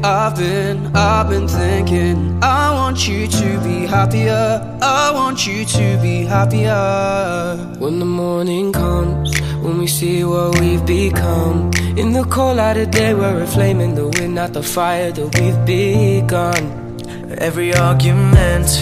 I've been thinking, I want you to be happier. I want you to be happier. When the morning comes, when we see what we've become, in the cold light of day we're a flame in the wind, not the fire that we've begun. Every argument